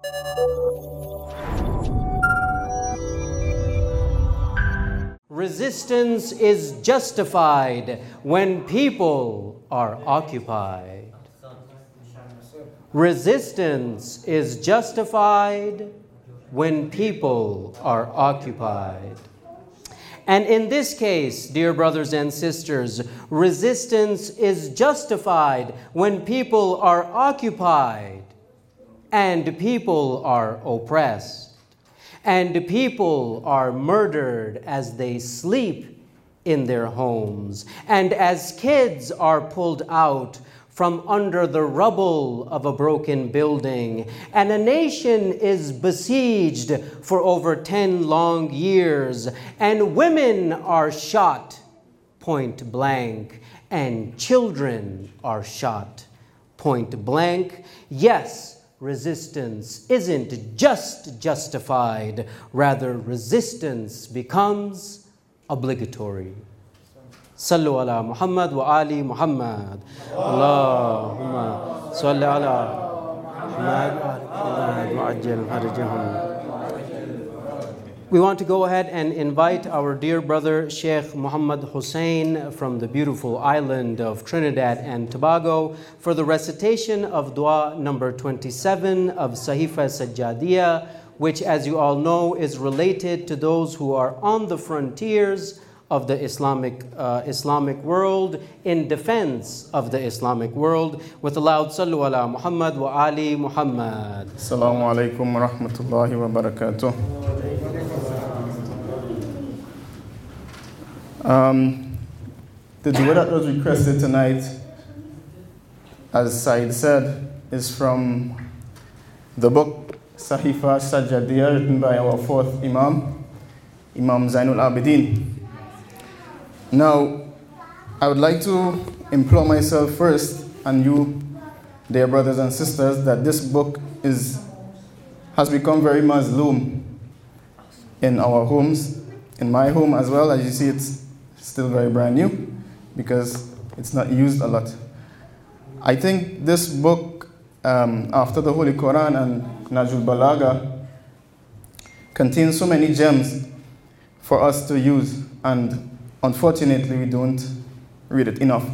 Resistance is justified when people are occupied. Resistance is justified when people are occupied. And in this case, dear brothers and sisters, resistance is justified when people are occupied and people are oppressed. And people are murdered as they sleep in their homes, and as kids are pulled out from under the rubble of a broken building, and a nation is besieged for over 10 long years, and women are shot point blank, and children are shot point blank. Yes, resistance isn't just justified, rather resistance becomes obligatory. Sallu ala Muhammad wa ali Muhammad. Allahumma salli ala Muhammad wa ajil farjahum. We want to go ahead and invite our dear brother Sheikh Muhammad Hussein from the beautiful island of Trinidad and Tobago for the recitation of dua number 27 of Sahifa Sajjadiyah, which, as you all know, is related to those who are on the frontiers of the Islamic world, in defense of the Islamic world, with a loud Sallu ala Muhammad wa ali Muhammad. Assalamu alaikum wa rahmatullahi wa barakatuh. The dua that was requested tonight, as Said said, is from the book Sahifa Sajjadiyah, written by our fourth Imam, Imam Zainul Abidin. Now, I would like to implore myself first, and you, dear brothers and sisters, that this book has become very Muslim in our homes, in my home as well. As you see, it's still very brand new because it's not used a lot. I think this book, after the Holy Quran and Najul Balagha, contains so many gems for us to use, and unfortunately we don't read it enough.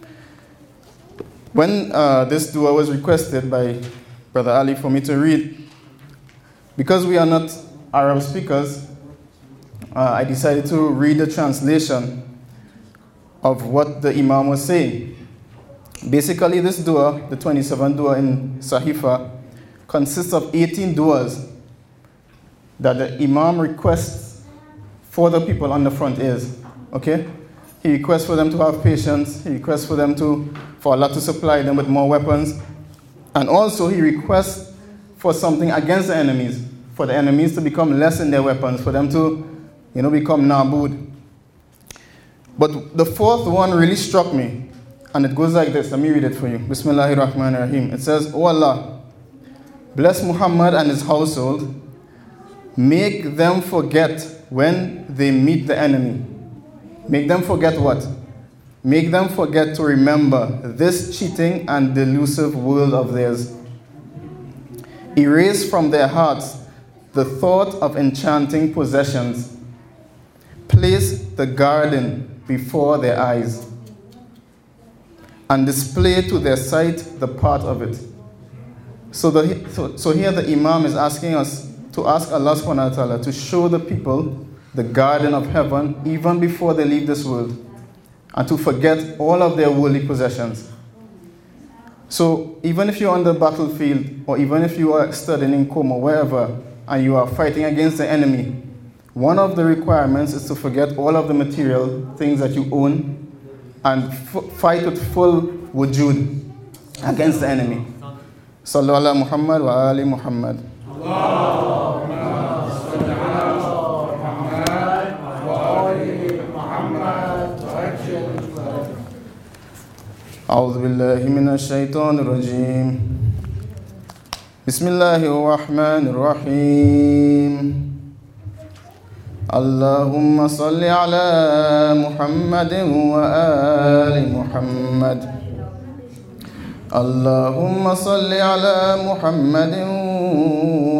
When this dua was requested by Brother Ali for me to read, because we are not Arab speakers, I decided to read the translation of what the Imam was saying. Basically, this dua, the 27th dua in Sahifa, consists of 18 duas that the Imam requests for the people on the front ears. Okay? He requests for them to have patience. He requests for Allah to supply them with more weapons. And also he requests for something against the enemies, for the enemies to become less in their weapons, for them to, become nabud. But the fourth one really struck me, and it goes like this. Let me read it for you. Bismillahir Rahmanir Rahim. It says, "O Allah, bless Muhammad and his household. Make them forget when they meet the enemy." Make them forget what? Make them forget to remember this cheating and delusive world of theirs. Erase from their hearts the thought of enchanting possessions. Place the garden before their eyes and display to their sight the part of it. So here the Imam is asking us to ask Allah subhanahu wa ta'ala to show the people the garden of heaven even before they leave this world, and to forget all of their worldly possessions. So even if you're on the battlefield, or even if you are studying in Qom or wherever, and you are fighting against the enemy, one of the requirements is to forget all of the material things that you own and fight with full wujud against the enemy. Sallu ala Muhammad wa ali Muhammad. أعوذ بالله من الشيطان الرجيم بسم الله الرحمن الرحيم اللهم صل على محمد وآل محمد اللهم صل على محمد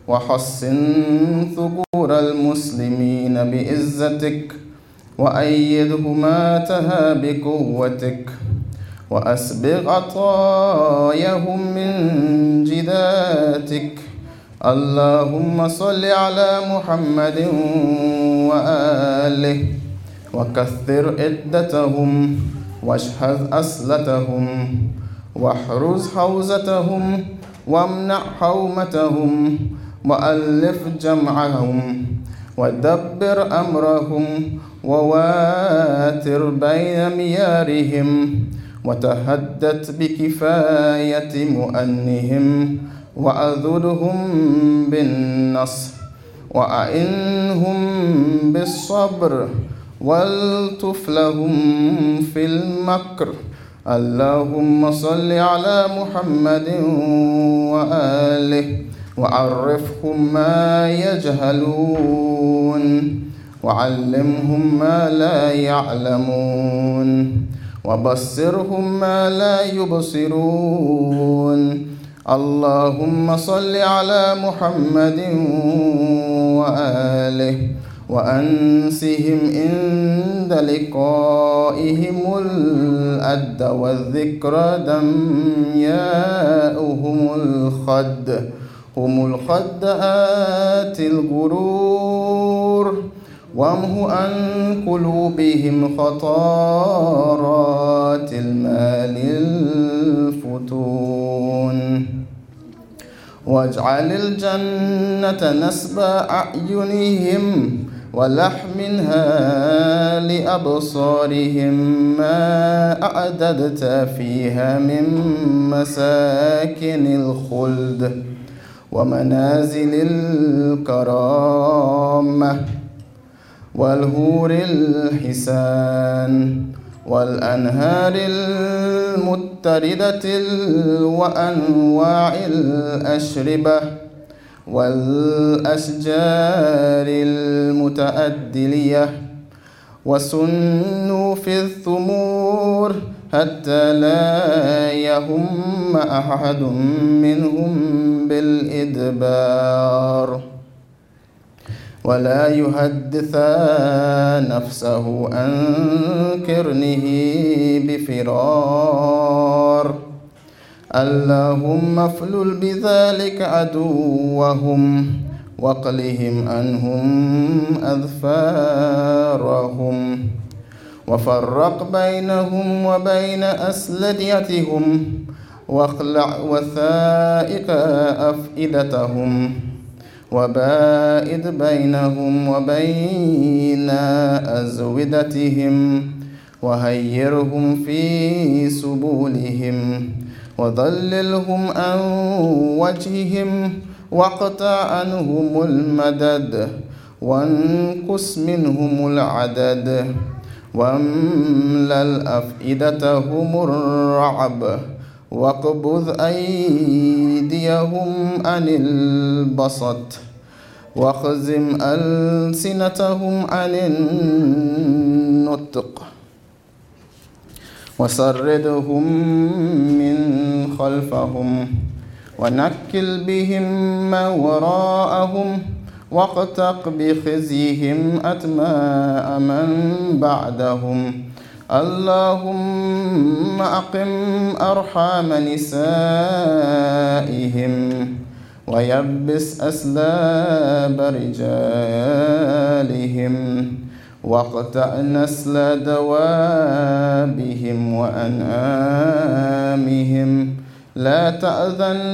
وحصن ثغور المسلمين بعزتك، وأيدهم ماتها بقوتك، وأسبغ عطاياهم من جداتك. اللهم صل على محمد وآله، وكثر عدتهم، واشحذ أسلتهم، واحرز حوزتهم، وامنع حومتهم، وألف جمعهم، ودبر أمرهم، وواتر بين ميارهم، وتهدت بكفاية مؤنهم، وأذلهم بالنصر، وأعنهم بالصبر، والطف لهم في المكر. اللهم صل على محمد وآله، وعرفهم ما يجهلون، وعلمهم ما لا يعلمون، وبصرهم ما لا يبصرون. اللهم صل على محمد وآله، وأنسهم عند لقائهم الأد والذكرى دمياؤهم الخد، هم الخدآت الغرور، وامه عن قلوبهم خطارات المال الفتون. واجعل الجنة نسب أعينهم ولحمها لأبصارهم، ما أعددت فيها من مساكن الخلد ومنازل الكرامة، والهور الحسان، والأنهار المتردة، وأنواع الأشربة، والأشجار المتأدلية، وصنوف الثمور، حتى لا يهم أحد منهم بالإدبار، ولا يحدث نفسه عن كرنه بفرار. اللهم افلل بذلك عدوهم، واقلهم عنهم أذفارهم، وفرق بينهم وبين أسلديتهم، واخلع وثائق أفئدتهم، وبائد بينهم وبين أزودتهم، وهيرهم في سبولهم، وظللهم عن وجههم، واقطع عنهم المدد، وانقص منهم العدد، واملل أفئدتهم الرعب، واقبض أيديهم عن البسط، واخزم ألسنتهم عن النطق، وسردهم من خلفهم، ونكل بهم ما وراءهم، واقتق بخزيهم أتماء من بعدهم. اللهم أقم أرحام نسائهم، ويبس أسلاب رجالهم، واقطع نسل دوابهم وأنعامهم. لا تأذن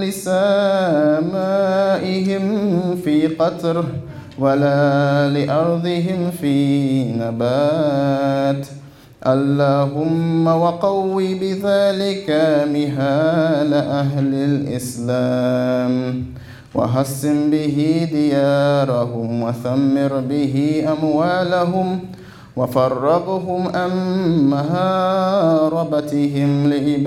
لسمائهم في قطر، ولا لأرضهم في نبات. اللهم وقوي بذلك مهال أهل الإسلام، وحسن به ديارهم، وثمر به أموالهم، وفرغهم عن مهاربتهم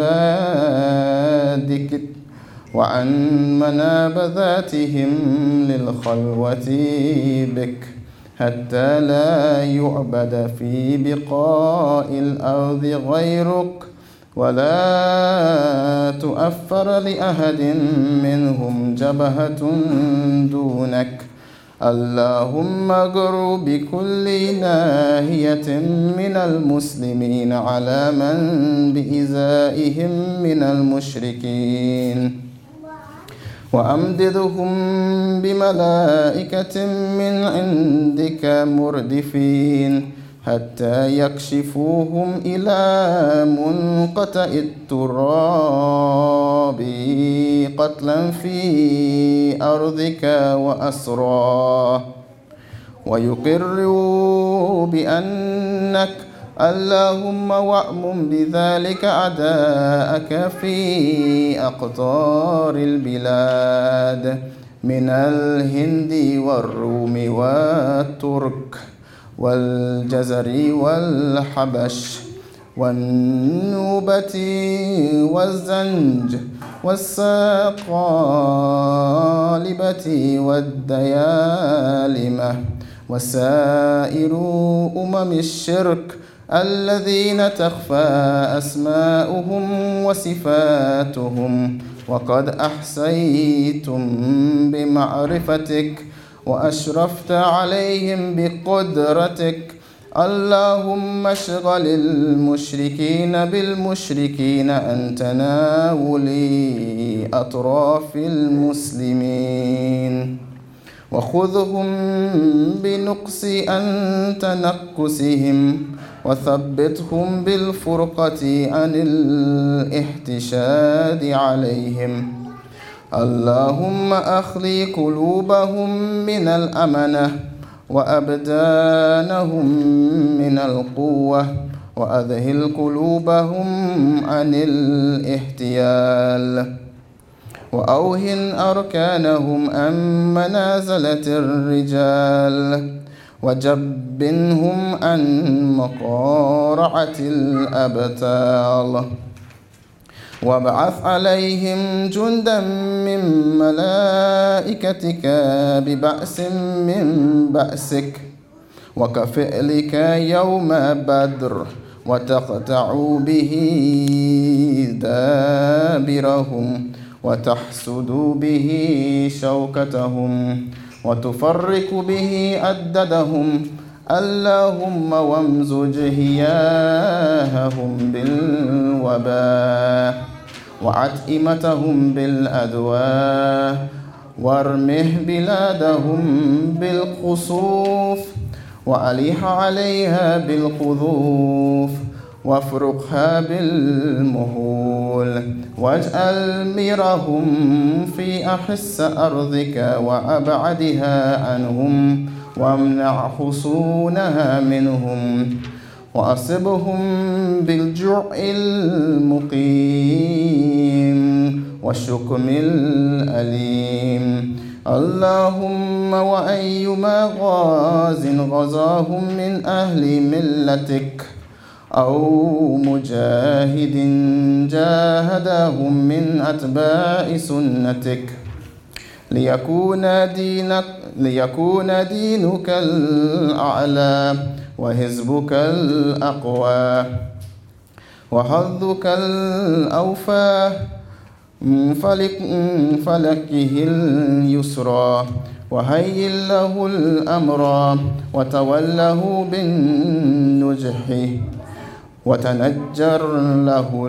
لعبادك، وعن منابذاتهم للخلوة بك، حتى لا يعبد في بقاء الأرض غيرك، ولا تؤفر لأحد منهم جبهة دونك. اللهم اغر بكل ناهية من المسلمين على من بإزائهم من المشركين، وأمددهم بملائكة من عندك مردفين حتى يكشفوهم إلى منقطع التراب قتلا في أرضك وأسرا، ويقروا بأنك اللهم وأمم بذلك أعداءك في أقطار البلاد من الهند والروم والترك والجزر والحبش والنوبة والزنج والساقالبة والديالمة وسائر الشرك الذين تخفى أسماؤهم وصفاتهم، وقد أحصيتم بمعرفتك وأشرفت عليهم بقدرتك. اللهم اشغل المشركين بالمشركين عن تناول أطراف المسلمين، وخذهم بنقص عن تنكسهم، وثبتهم بالفرقة عن الاحتشاد عليهم. اللهم أخلي قلوبهم من الأمنة وأبدانهم من القوة، وأذهل قلوبهم عن الاحتيال، وأوهن أركانهم عن منازلة الرجال، وجبنهم عن مقارعة الأبطال، وابعث عليهم جندا من ملائكتك ببأس من بأسك وكفعلك يوم بدر، وتقطع به دابرهم، وتحسد به شوكتهم، وتفرق به عددهم. اللهم وامزج هياههم بالوباء، وعتئمتهم بالأدواء، وارمه بلادهم بالقصوف، وأليح عليها بالقذوف، وافرقها بالمهول، واجعل ميرهم في أحس أرضك وأبعدها عنهم، وامنع حصونها منهم، وأصبهم بالجوع المقيم والشكم الأليم. اللهم وأيما غاز غزاهم من أهل ملتك أو مجاهد جاهدهم من أتباع سنتك ليكون دينك الأعلى وحزبك الأقوى وحظك الأوفى فلكه اليسرى، وهيئ له الأمر وتوله بالنجح، وتنجر له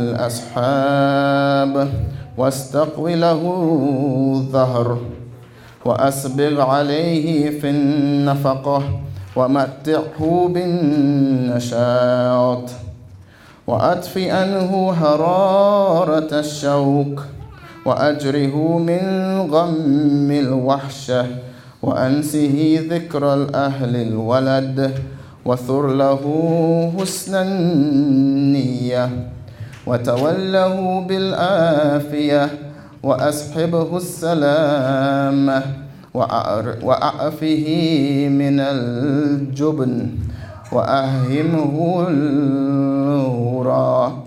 الأصحاب واستقو له الظهر، وأسبغ عليه في النفقة، ومتعه بالنشاط، وأطفئ عنه حرارة الشوق، وأجره من غم الوحشة، وأنسه ذكر الأهل الولد، وثر له حسن النية، وتوله بالعافية، وأصحبه السلامة، وأعفه من الجبن، وأهمه الهراء،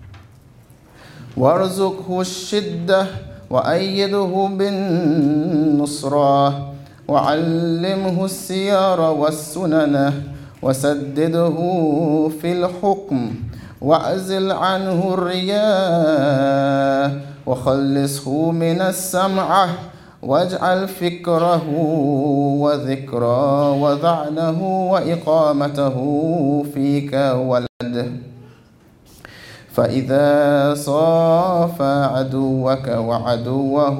وارزقه الشدة، وأيده بالنصرة، وعلمه السير والسنن، وسدده في الحكم، واعزل عنه الرياء وخلصه من السمعة واجعل فكره وذكرى وذعنه وإقامته فيك ولده. فإذا صاف عدوك وعدوه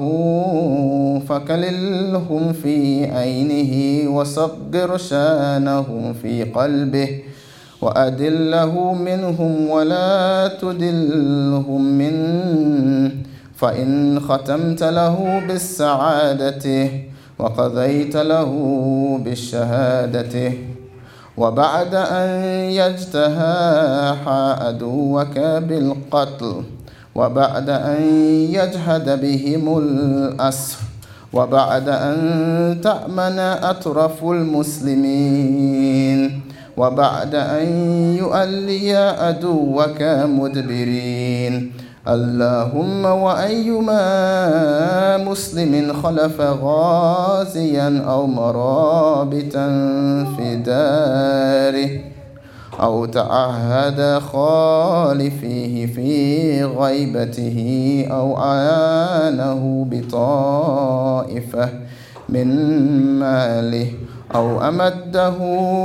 فكللهم في عينه وصغر شانهم في قلبه وأدله منهم ولا تدلهم منه. فإن ختمت له بالسعادة وقضيت له بالشهادة وبعد أن يجتاح عدوك بالقتل وبعد أن يجهد بهم الأسر وبعد أن تأمن أطراف المسلمين وبعد أن يؤلي عدوك مدبرين. اللهم وأيما مسلم خلف غازيا أو مرابطا في داره أو تعهد خالفيه في غيبته أو أعانه بطائفة من ماله أو أمده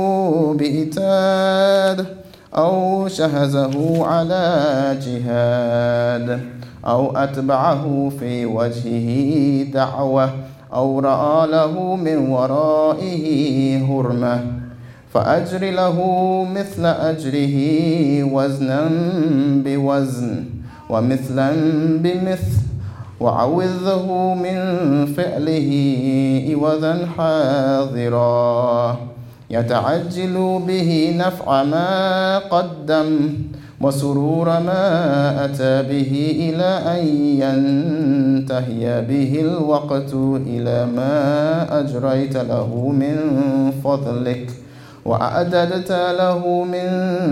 بإتاد أو شهزه على جهاد أو أتبعه في وجهه دعوة أو رأى له من ورائه هرمة فأجر له مثل أجره وزنا بوزن ومثلا بمثل وعوذه من فعله إوذا حاضرا يتعجل به نفع ما قدم وسرور ما أتى به إلى أن ينتهي به الوقت إلى ما أجريت له من فضلك وأعددت له من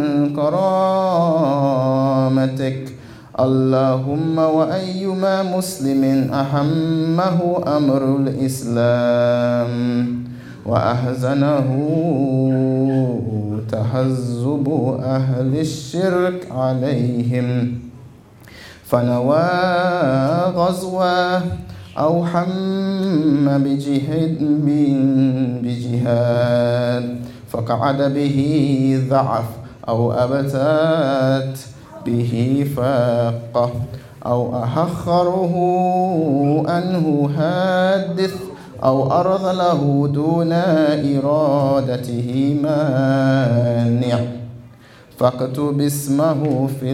كرامتك. اللهم وأيما مسلم أهمه أمر الإسلام وأحزنه تحزب أهل الشرك عليهم فنوى غزوة أو حم بجهاد فقعد به ضعف أو أبتات به فاقة أو أخره أنه حادث أو أرذله دون إرادته مانع فاكتب اسمه في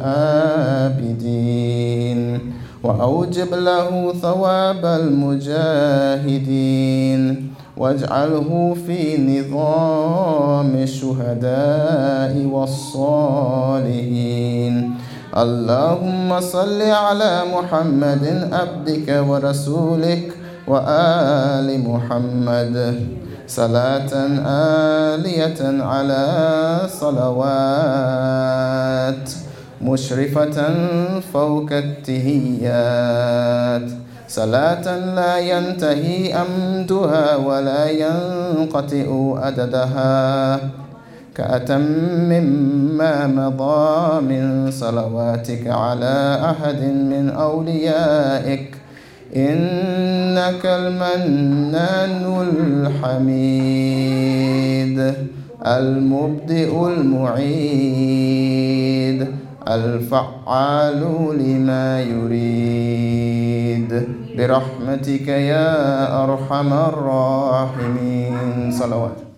الآبدين وأوجب له ثواب المجاهدين واجعله في نظام الشهداء والصالحين. اللهم صل على محمد عبدك ورسولك وآل محمد صلاة آلية على صلوات مشرفة فوق التهيات صلاة لا ينتهي أمدها ولا ينقطع عددها كأتم ما مضى من صلواتك على أحد من أوليائك إنك المنان الحميد المبدئ المعيد الفعال لما يريد برحمتك يا أرحم الراحمين. صلوات.